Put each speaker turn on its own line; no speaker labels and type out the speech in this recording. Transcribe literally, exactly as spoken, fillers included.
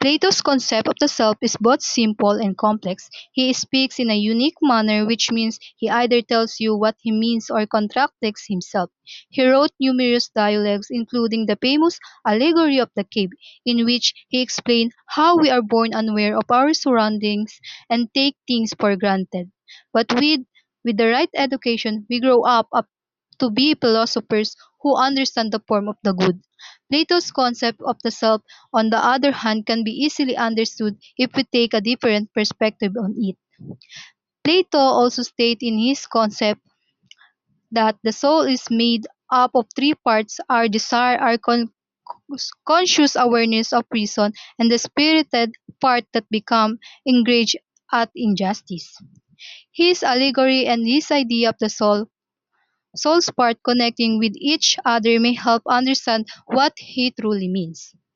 Plato's concept of the self is both simple and complex. He speaks in a unique manner, which means he either tells you what he means or contradicts himself. He wrote numerous dialogues, including the famous Allegory of the Cave, in which he explained how we are born unaware of our surroundings and take things for granted. But with, with the right education, we grow up, up to be philosophers who understand the form of the good. Plato's concept of the self, on the other hand, can be easily understood if we take a different perspective on it. Plato also states in his concept that the soul is made up of three parts: our desire, our con- conscious awareness of reason, and the spirited part that become enraged at injustice. His allegory and his idea of the soul soul's part connecting with each other may help understand what he truly means.